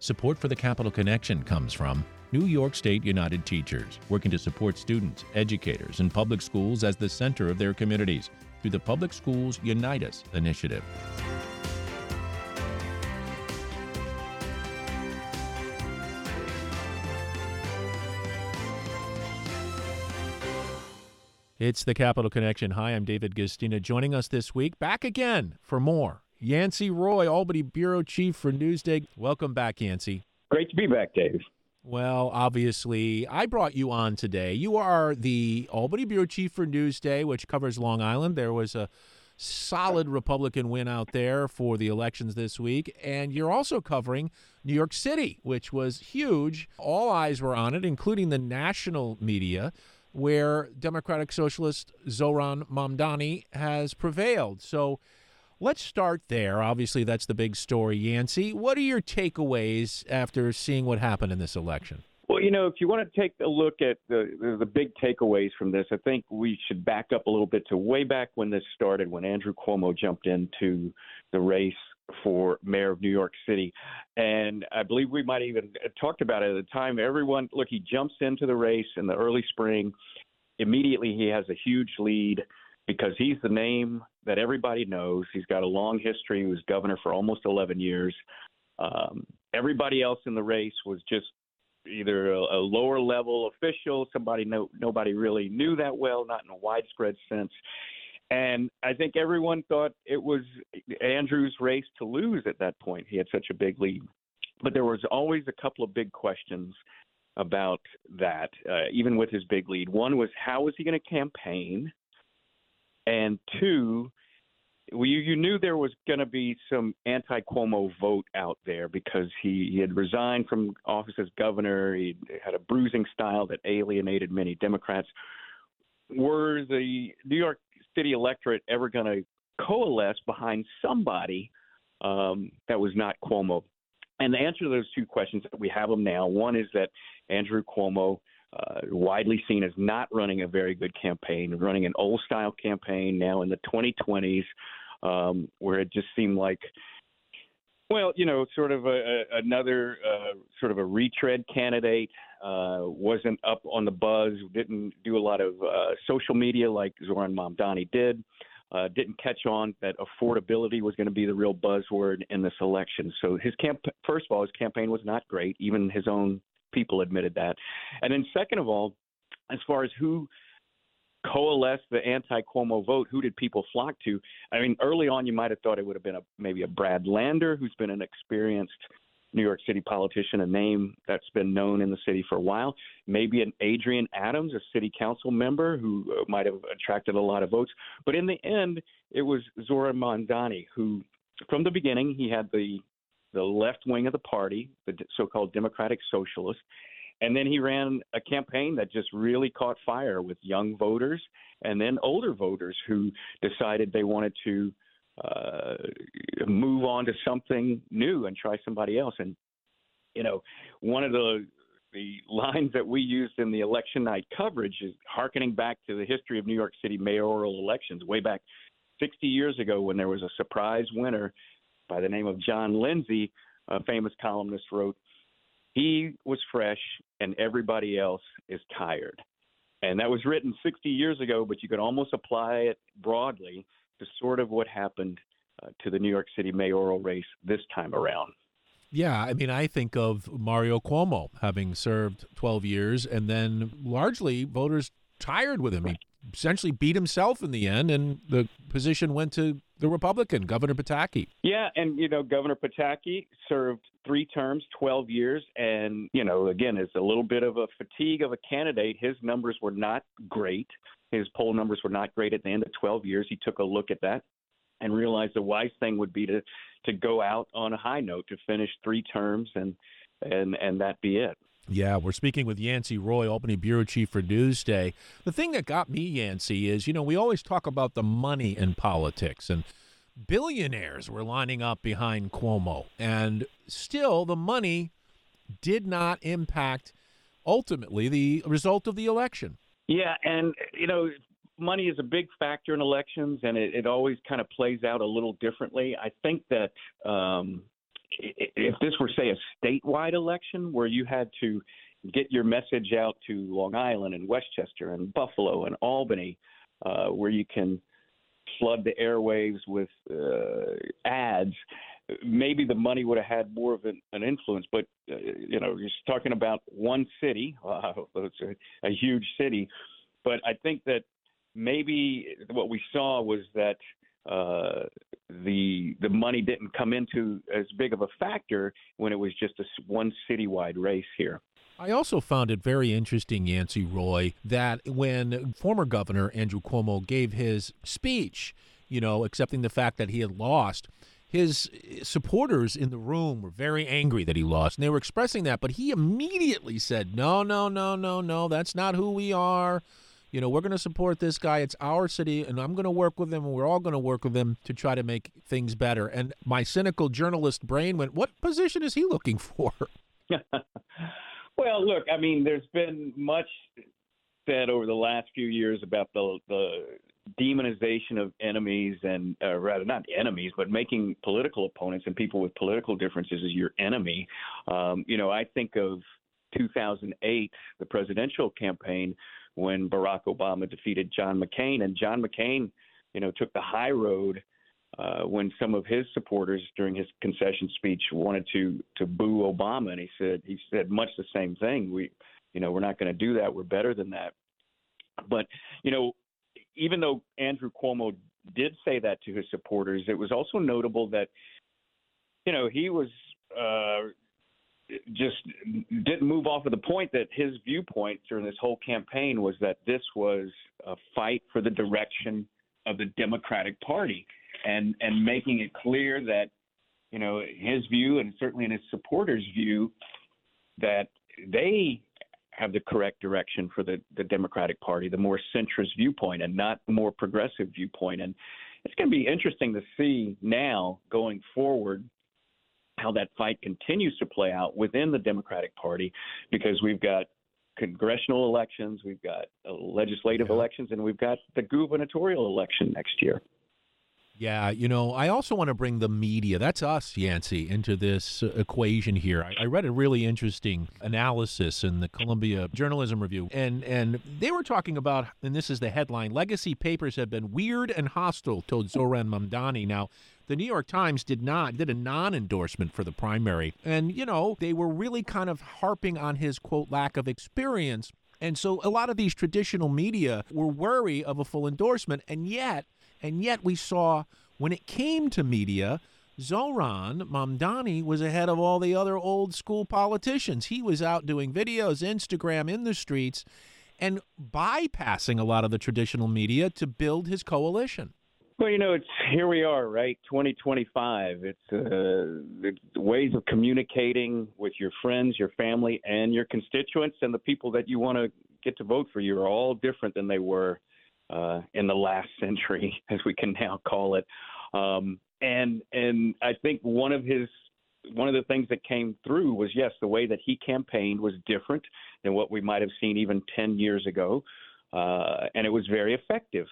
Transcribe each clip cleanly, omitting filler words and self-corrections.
Support for the Capital Connection comes from New York State United Teachers, working to support students, educators, and public schools as the center of their communities through the Public Schools Unite Us initiative. It's the Capital Connection. Hi, I'm David Guistina. Joining us this week, back again for more, Yancey Roy, Albany Bureau Chief for Newsday. Welcome back, Yancey. Great to be back, Dave. Well, obviously, I brought you on today. You are the Albany Bureau Chief for Newsday, which covers Long Island. There was a solid Republican win out there for the elections this week. And you're also covering New York City, which was huge. All eyes were on it, including the national media, where Democratic Socialist Zohran Mamdani has prevailed. So let's start there. Obviously, that's the big story. Yancey, what are your takeaways after seeing what happened in this election? Well, if you want to take a look at the big takeaways from this, I think we should back up a little bit to way back when this started, when Andrew Cuomo jumped into the race for mayor of New York City. And I believe we might even talked about it at the time. He jumps into the race in the early spring. Immediately, he has a huge lead because he's the name that everybody knows. He's got a long history. He was governor for almost 11 years. Everybody else in the race was just either a lower level official, somebody nobody really knew that well, not in a widespread sense. And I think everyone thought it was Andrew's race to lose at that point. He had such a big lead. But there was always a couple of big questions about that, even with his big lead. One was, how was he going to campaign? And two, you knew there was going to be some anti-Cuomo vote out there because he had resigned from office as governor. He had a bruising style that alienated many Democrats. Were the New York City electorate ever going to coalesce behind somebody that was not Cuomo? And the answer to those two questions, we have them now. One is that Andrew Cuomo, widely seen as not running a very good campaign, running an old-style campaign now in the 2020s, where it just seemed like, sort of another sort of a retread candidate, wasn't up on the buzz, didn't do a lot of social media like Zohran Mamdani did, didn't catch on that affordability was going to be the real buzzword in this election. So first of all, his campaign was not great. Even his own people admitted that. And then second of all, as far as who coalesced the anti-Cuomo vote, who did people flock to? I mean, early on, you might have thought it would have been maybe a Brad Lander, who's been an experienced New York City politician, a name that's been known in the city for a while. Maybe an Adrian Adams, a city council member who might have attracted a lot of votes. But in the end, it was Zohran Mamdani, who from the beginning, he had the left wing of the party, the so-called Democratic Socialist. And then he ran a campaign that just really caught fire with young voters and then older voters who decided they wanted to move on to something new and try somebody else. And, one of the lines that we used in the election night coverage is hearkening back to the history of New York City mayoral elections way back 60 years ago when there was a surprise winner by the name of John Lindsay. A famous columnist wrote, "He was fresh and everybody else is tired." And that was written 60 years ago, but you could almost apply it broadly to sort of what happened to the New York City mayoral race this time around. Yeah, I mean, I think of Mario Cuomo having served 12 years and then largely voters tired with him. He essentially beat himself in the end, and the position went to the Republican, Governor Pataki. Yeah, and, Governor Pataki served 3 terms, 12 years, and, again, it's a little bit of a fatigue of a candidate. His numbers were not great. His poll numbers were not great at the end of 12 years. He took a look at that and realized the wise thing would be to go out on a high note, to finish 3 terms and that be it. Yeah, we're speaking with Yancey Roy, Albany Bureau Chief for Newsday. The thing that got me, Yancey, is, we always talk about the money in politics, and billionaires were lining up behind Cuomo, and still the money did not impact, ultimately, the result of the election. Yeah, and, money is a big factor in elections, and it always kind of plays out a little differently. I think that if this were, say, a statewide election where you had to get your message out to Long Island and Westchester and Buffalo and Albany, where you can flood the airwaves with ads, maybe the money would have had more of an influence. But, you're talking about one city. It's a huge city. But I think that maybe what we saw was that the money didn't come into as big of a factor when it was just one citywide race here. I also found it very interesting, Yancey Roy, that when former Governor Andrew Cuomo gave his speech, accepting the fact that he had lost, his supporters in the room were very angry that he lost, and they were expressing that. But he immediately said, no, that's not who we are. We're going to support this guy. It's our city, and I'm going to work with him, and we're all going to work with him to try to make things better. And my cynical journalist brain went, what position is he looking for? Well, look, I mean, there's been much said over the last few years about the demonization of enemies, and rather not enemies, but making political opponents and people with political differences as your enemy. I think of 2008, the presidential campaign, when Barack Obama defeated John McCain, and John McCain, took the high road when some of his supporters during his concession speech wanted to boo Obama, and he said much the same thing. We're not going to do that. We're better than that. But even though Andrew Cuomo did say that to his supporters, it was also notable that he was just didn't move off of the point that his viewpoint during this whole campaign was that this was a fight for the direction of the Democratic Party, and making it clear that, his view, and certainly in his supporters' view, that they have the correct direction for the Democratic Party, the more centrist viewpoint and not the more progressive viewpoint. And it's going to be interesting to see now going forward how that fight continues to play out within the Democratic Party, because we've got congressional elections, we've got legislative elections, and we've got the gubernatorial election next year. Yeah, I also want to bring the media, that's us, Yancey, into this equation here. I read a really interesting analysis in the Columbia Journalism Review, and they were talking about, and this is the headline, legacy papers have been weird and hostile towards Zohran Mamdani. Now, the New York Times did a non-endorsement for the primary, and, they were really kind of harping on his, quote, lack of experience. And so a lot of these traditional media were wary of a full endorsement, and yet we saw when it came to media, Zohran Mamdani was ahead of all the other old school politicians. He was out doing videos, Instagram, in the streets, and bypassing a lot of the traditional media to build his coalition. Well, it's here we are, right? 2025. It's the ways of communicating with your friends, your family, and your constituents, and the people that you want to get to vote for you are all different than they were in the last century, as we can now call it. And I think one of the things that came through was, yes, the way that he campaigned was different than what we might have seen even 10 years ago, and it was very effective.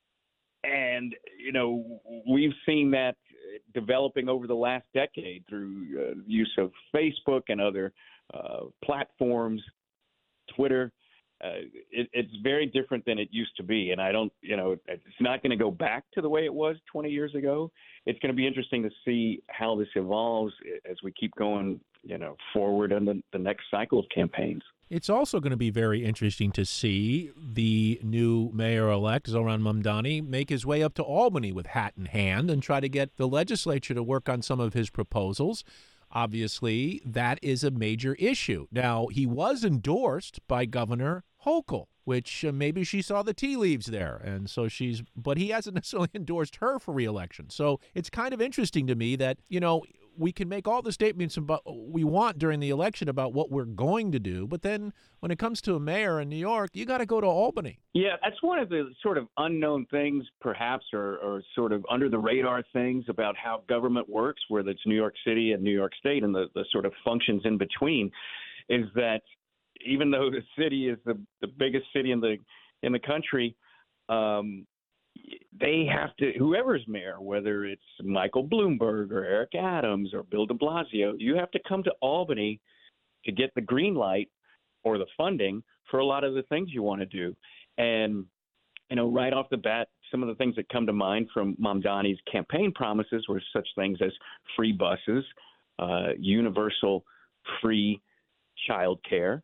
And, we've seen that developing over the last decade through use of Facebook and other platforms, Twitter. It's very different than it used to be. And I don't, it's not going to go back to the way it was 20 years ago. It's going to be interesting to see how this evolves as we keep going, forward in the next cycle of campaigns. It's also going to be very interesting to see the new mayor-elect, Zohran Mamdani, make his way up to Albany with hat in hand and try to get the legislature to work on some of his proposals. Obviously, that is a major issue. Now, he was endorsed by Governor Hochul, which maybe she saw the tea leaves there. And so but he hasn't necessarily endorsed her for re-election. So it's kind of interesting to me that, we can make all the statements about we want during the election about what we're going to do, but then when it comes to a mayor in New York, you got to go to Albany. Yeah, that's one of the sort of unknown things, perhaps, or sort of under the radar things about how government works, whether it's New York City and New York State and the sort of functions in between, is that even though the city is the biggest city in the country, they have to, whoever's mayor, whether it's Michael Bloomberg or Eric Adams or Bill de Blasio, you have to come to Albany to get the green light or the funding for a lot of the things you want to do. And, right off the bat, some of the things that come to mind from Mamdani's campaign promises were such things as free buses, universal free child care.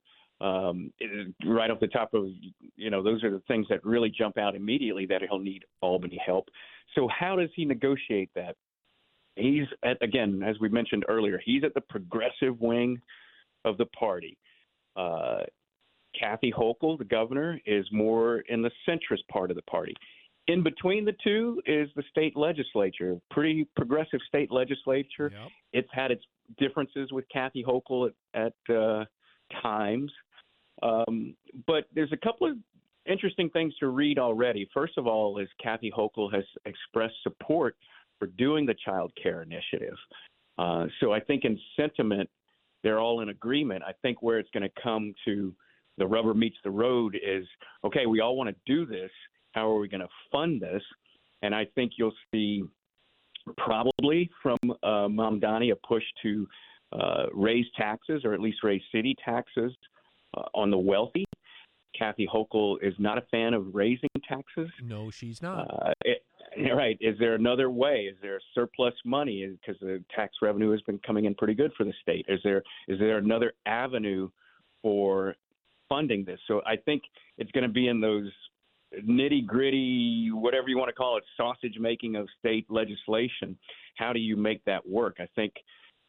Right off the top of, those are the things that really jump out immediately that he'll need Albany help. So how does he negotiate that? He's again, as we mentioned earlier, he's at the progressive wing of the party. Kathy Hochul, the governor, is more in the centrist part of the party. In between the two is the state legislature, pretty progressive state legislature. Yep. It's had its differences with Kathy Hochul at times. But there's a couple of interesting things to read already. First of all, is Kathy Hochul has expressed support for doing the child care initiative. So I think in sentiment, they're all in agreement. I think where it's going to come to the rubber meets the road is, okay, we all want to do this. How are we going to fund this? And I think you'll see probably from Mamdani a push to raise taxes, or at least raise city taxes on the wealthy. Kathy Hochul is not a fan of raising taxes. No, she's not. Right. Is there another way? Is there surplus money? Because the tax revenue has been coming in pretty good for the state. Is there another avenue for funding this? So I think it's going to be in those nitty-gritty, whatever you want to call it, sausage making of state legislation. How do you make that work? I think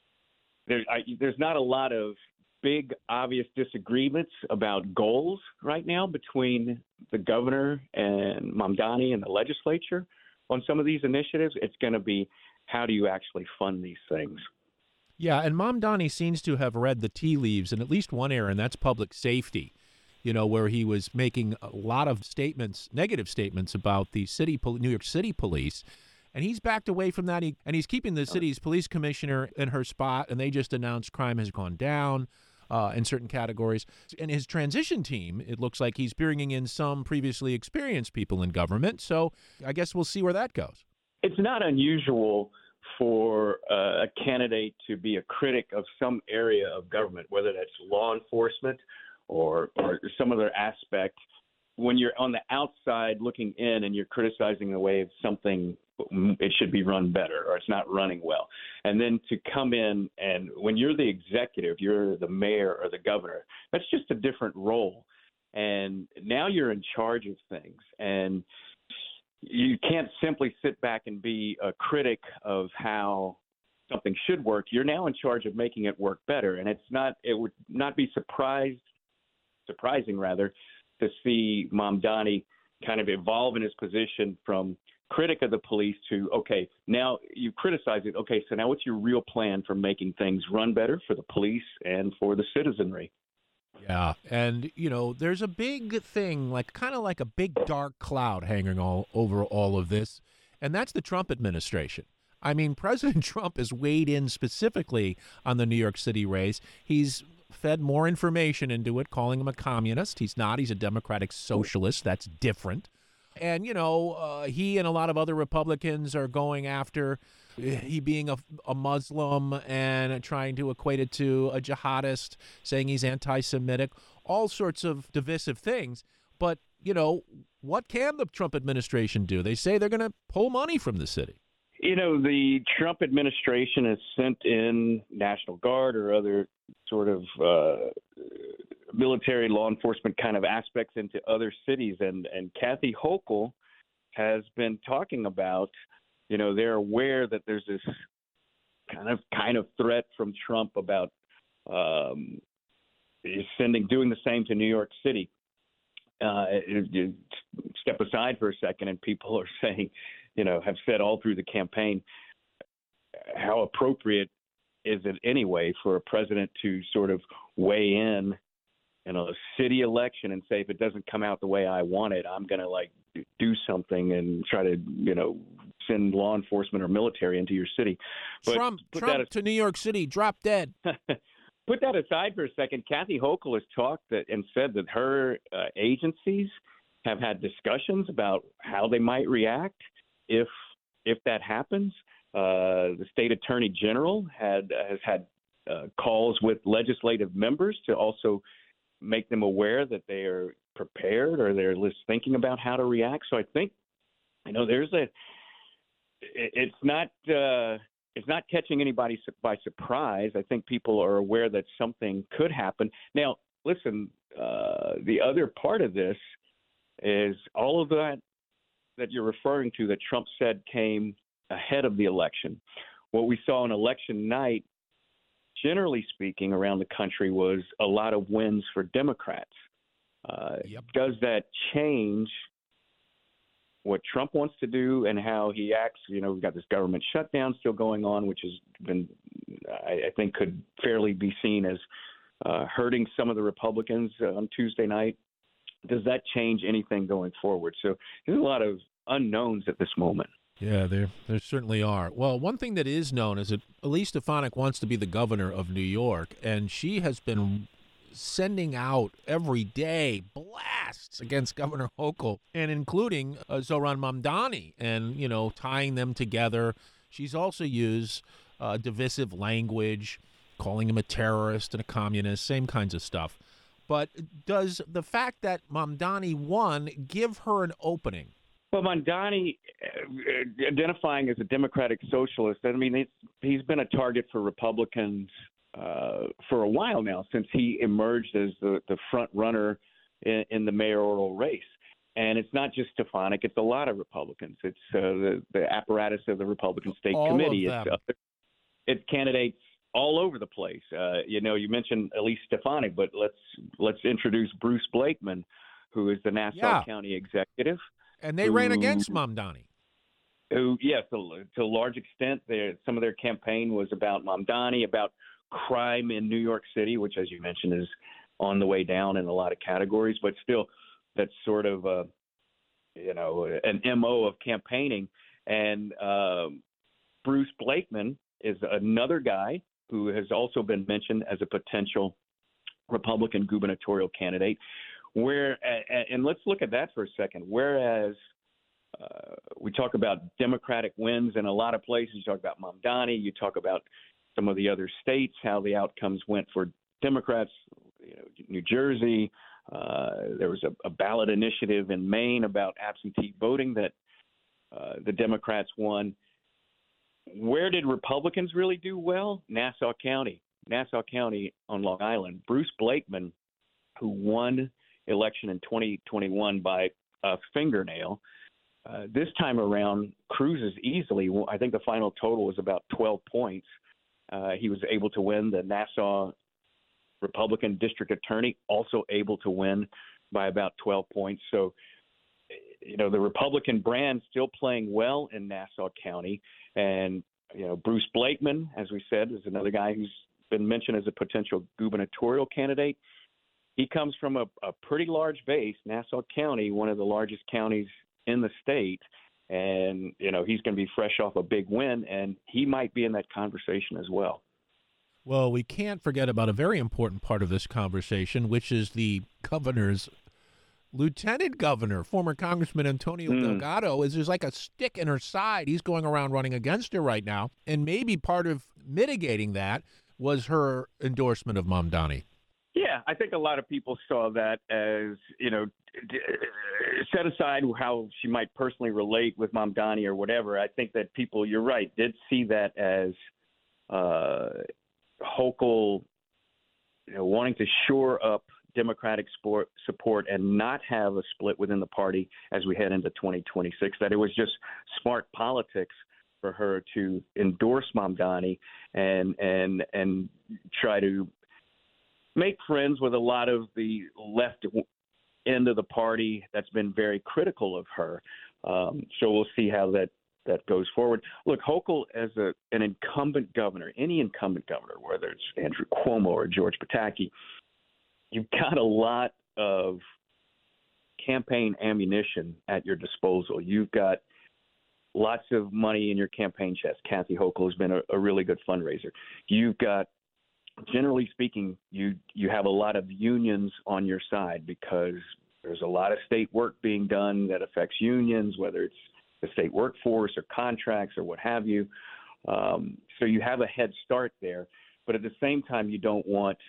there's not a lot of big, obvious disagreements about goals right now between the governor and Mamdani and the legislature on some of these initiatives. It's going to be, how do you actually fund these things? Yeah, and Mamdani seems to have read the tea leaves in at least one area, and that's public safety, where he was making a lot of statements, negative statements about the New York City police. And he's backed away from that, and he's keeping the city's police commissioner in her spot, and they just announced crime has gone down in certain categories. And his transition team, it looks like he's bringing in some previously experienced people in government. So I guess we'll see where that goes. It's not unusual for a candidate to be a critic of some area of government, whether that's law enforcement or some other aspect. When you're on the outside looking in and you're criticizing the way of something, it should be run better or it's not running well. And then to come in, and when you're the executive, you're the mayor or the governor, that's just a different role. And now you're in charge of things. And you can't simply sit back and be a critic of how something should work. You're now in charge of making it work better. And it would not be surprising to see Mamdani kind of evolve in his position from critic of the police to, okay, now you criticize it. Okay, so now what's your real plan for making things run better for the police and for the citizenry? Yeah, and, there's a big thing, kind of like a big dark cloud hanging over all of this, and that's the Trump administration. I mean, President Trump has weighed in specifically on the New York City race. He's fed more information into it, calling him a communist. He's not. He's a democratic socialist. That's different. And, he and a lot of other Republicans are going after he being a Muslim and trying to equate it to a jihadist, saying he's anti-Semitic, all sorts of divisive things. But, what can the Trump administration do? They say they're going to pull money from the city. The Trump administration has sent in National Guard or other sort of military law enforcement kind of aspects into other cities. And Kathy Hochul has been talking about, they're aware that there's this kind of threat from Trump about doing the same to New York City. You step aside for a second, and people are saying, have said all through the campaign, how appropriate is it anyway for a president to sort of weigh in a city election and say, if it doesn't come out the way I want it, I'm going to do something and try to, send law enforcement or military into your city. But Trump to New York City, drop dead. Put that aside for a second. Kathy Hochul has talked and said that her agencies have had discussions about how they might react if that happens. The state attorney general has had calls with legislative members to also make them aware that they are prepared or they're at least thinking about how to react. So I think, it's not catching anybody by surprise. I think people are aware that something could happen. Now, listen, the other part of this is all of that you're referring to that Trump said came ahead of the election. What we saw on election night, generally speaking, around the country was a lot of wins for Democrats. Yep. Does that change what Trump wants to do and how he acts? We've got this government shutdown still going on, which has been, I think, could fairly be seen as hurting some of the Republicans on Tuesday night. Does that change anything going forward? So there's a lot of unknowns at this moment. Yeah, there certainly are. Well, one thing that is known is that Elise Stefanik wants to be the governor of New York, and she has been sending out every day blasts against Governor Hochul, and including Zohran Mamdani, and, tying them together. She's also used divisive language, calling him a terrorist and a communist, same kinds of stuff. But does the fact that Mamdani won give her an opening? Well, Mamdani, identifying as a democratic socialist, he's been a target for Republicans for a while now, since he emerged as the front runner in the mayoral race. And it's not just Stefanik; it's a lot of Republicans. It's the apparatus of the Republican State Committee. It's candidates all over the place. You mentioned Elise Stefanik, but let's introduce Bruce Blakeman, who is the Nassau County executive. And they ran against Mamdani. Who, yes, to a large extent, some of their campaign was about Mamdani, about crime in New York City, which, as you mentioned, is on the way down in a lot of categories. But still, that's sort of an MO of campaigning. And Bruce Blakeman is another guy who has also been mentioned as a potential Republican gubernatorial candidate. And let's look at that for a second. Whereas we talk about Democratic wins in a lot of places, you talk about Mamdani, you talk about some of the other states, how the outcomes went for Democrats. New Jersey, there was a ballot initiative in Maine about absentee voting that the Democrats won. Where did Republicans really do well? Nassau County on Long Island. Bruce Blakeman, who won election in 2021 by a fingernail, this time around cruises easily. I think the final total was about 12 points. He was able to win. The Nassau Republican district attorney also able to win by about 12 points. So, the Republican brand still playing well in Nassau County. And, Bruce Blakeman, as we said, is another guy who's been mentioned as a potential gubernatorial candidate. He comes from a pretty large base, Nassau County, one of the largest counties in the state. And, he's going to be fresh off a big win, and he might be in that conversation as well. Well, we can't forget about a very important part of this conversation, which is the governor's lieutenant governor, former Congressman Antonio Delgado. There's like a stick in her side. He's going around running against her right now. And maybe part of mitigating that was her endorsement of Mamdani. Yeah, I think a lot of people saw that as, set aside how she might personally relate with Mamdani or whatever. I think that people, you're right, did see that as Hochul, wanting to shore up Democratic support and not have a split within the party as we head into 2026, that it was just smart politics for her to endorse Mamdani and try to make friends with a lot of the left end of the party that's been very critical of her. So we'll see how that goes forward. Look, Hochul as an incumbent governor, any incumbent governor, whether it's Andrew Cuomo or George Pataki, you've got a lot of campaign ammunition at your disposal. You've got lots of money in your campaign chest. Kathy Hochul has been a really good fundraiser. You've got, generally speaking, you have a lot of unions on your side because There's a lot of state work being done that affects unions, whether it's the state workforce or contracts or what have you. So you have a head start there. But at the same time, you don't want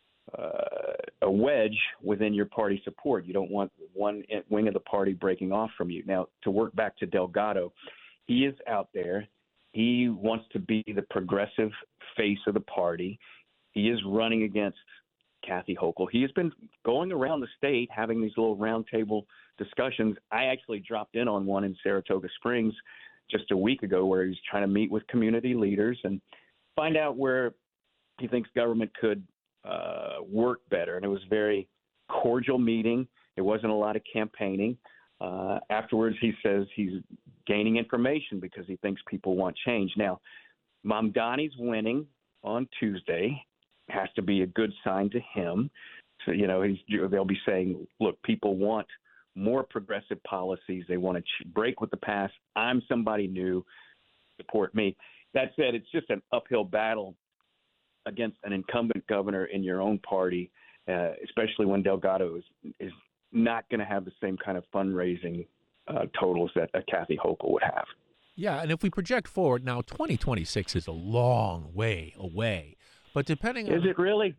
a wedge within your party support. You don't want one wing of the party breaking off from you. Now, to work back to Delgado, he is out there. He wants to be the progressive face of the party. He is running against Kathy Hochul. He has been going around the state having these little roundtable discussions. I actually dropped in on one in Saratoga Springs just a week ago where he was trying to meet with community leaders and find out where he thinks government could work better. And it was a very cordial meeting. There wasn't a lot of campaigning. Afterwards, he says he's gaining information because he thinks people want change. Now, Mamdani's winning on Tuesday has to be a good sign to him. So, they'll be saying, look, people want more progressive policies. They want to break with the past. I'm somebody new. Support me. That said, it's just an uphill battle against an incumbent governor in your own party, especially when Delgado is not going to have the same kind of fundraising totals that a Kathy Hochul would have. Yeah, and if we project forward, now 2026 is a long way away. But depending on... Is it really?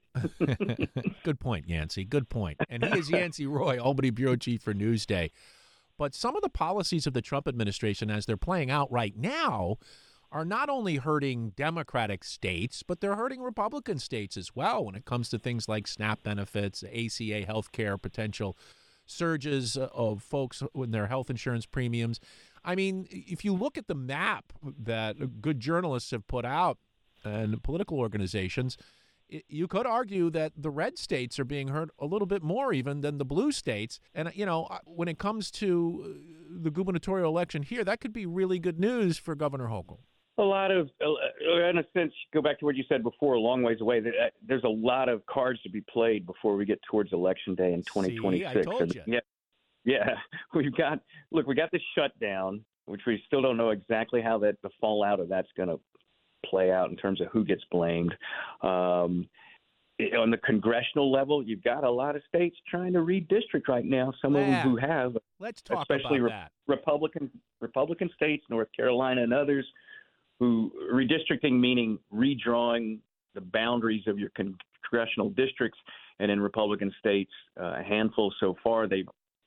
Good point, Yancey. Good point. And he is Yancey Roy, Albany Bureau Chief for Newsday. But some of the policies of the Trump administration as they're playing out right now are not only hurting Democratic states, but they're hurting Republican states as well when it comes to things like SNAP benefits, ACA health care, potential surges of folks with their health insurance premiums. I mean, if you look at the map that good journalists have put out and political organizations, you could argue that the red states are being hurt a little bit more even than the blue states. And, when it comes to the gubernatorial election here, that could be really good news for Governor Hochul. A lot of, in a sense, go back to what you said before, a long ways away. There's a lot of cards to be played before we get towards Election Day in 2026. See, I told you. Yeah. We got the shutdown, which we still don't know exactly how the fallout of that's going to play out in terms of who gets blamed. On the congressional level, you've got a lot of states trying to redistrict right now. Some of them who have. Let's talk especially about that. Republican states, North Carolina and others, who redistricting meaning redrawing the boundaries of your congressional districts, and in Republican states, a handful so far, they've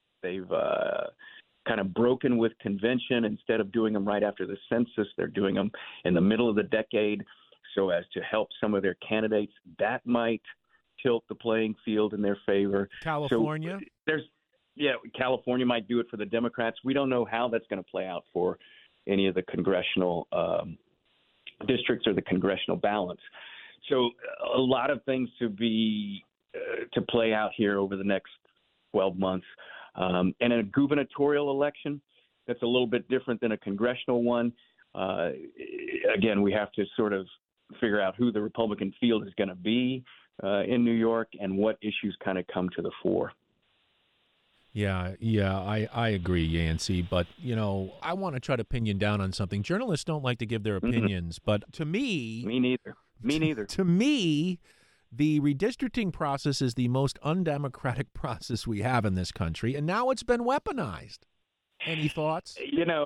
kind of broken with convention. Instead of doing them right after the census, they're doing them in the middle of the decade so as to help some of their candidates. That might tilt the playing field in their favor. California? So California might do it for the Democrats. We don't know how that's going to play out for any of the congressional districts or the congressional balance. So a lot of things to play out here over the next 12 months. And in a gubernatorial election, that's a little bit different than a congressional one. Again, we have to sort of figure out who the Republican field is going to be in New York and what issues kind of come to the fore. Yeah, I agree, Yancey. But, I want to try to pin you down on something. Journalists don't like to give their opinions, but to me... Me neither. To me, the redistricting process is the most undemocratic process we have in this country, and now it's been weaponized. Any thoughts? The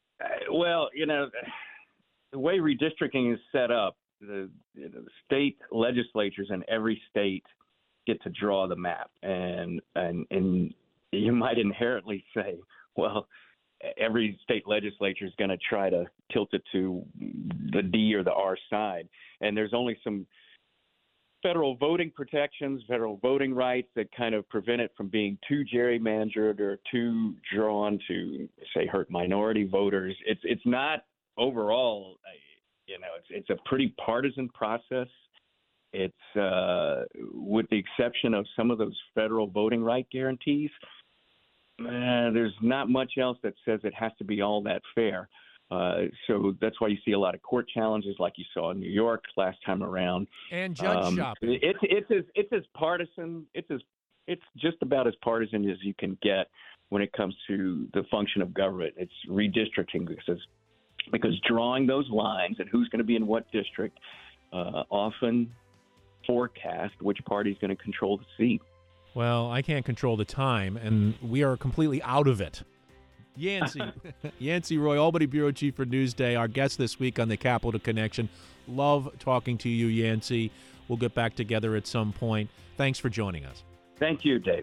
way redistricting is set up, the state legislatures in every state get to draw the map, and you might inherently say, well, every state legislature is going to try to tilt it to the D or the R side. And there's only some federal voting protections, federal voting rights that kind of prevent it from being too gerrymandered or too drawn to, say, hurt minority voters. It's not overall, it's a pretty partisan process. It's with the exception of some of those federal voting right guarantees, there's not much else that says it has to be all that fair. So that's why you see a lot of court challenges like you saw in New York last time around. And judge shopping. It's as partisan. It's just about as partisan as you can get when it comes to the function of government. It's redistricting because drawing those lines and who's going to be in what district often forecast which party is going to control the seat. Well, I can't control the time, and we are completely out of it. Yancey, Yancey Roy, Albany Bureau Chief for Newsday, our guest this week on the Capitol Connection. Love talking to you, Yancey. We'll get back together at some point. Thanks for joining us. Thank you, Dave.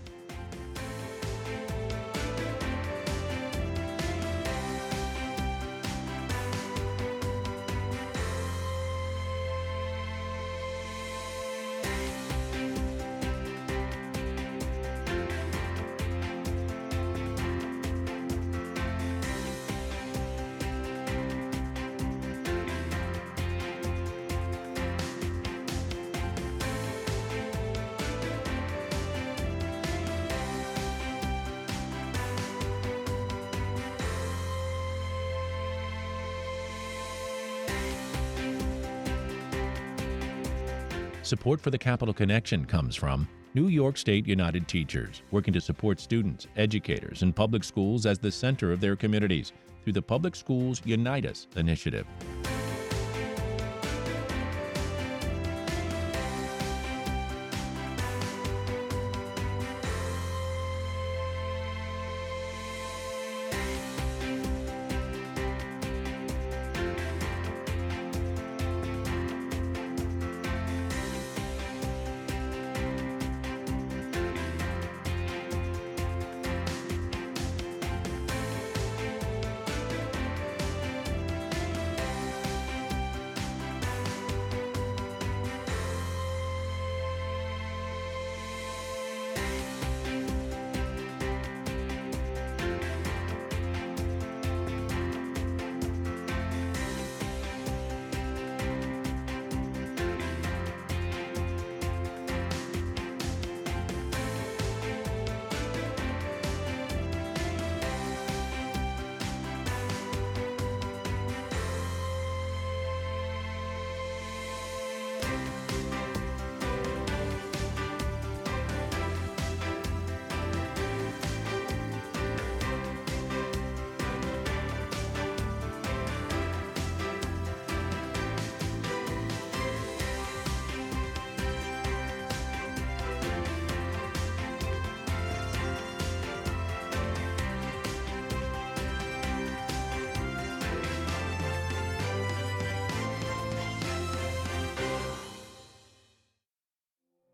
Support for the Capitol Connection comes from New York State United Teachers, working to support students, educators, and public schools as the center of their communities through the Public Schools Unite Us initiative.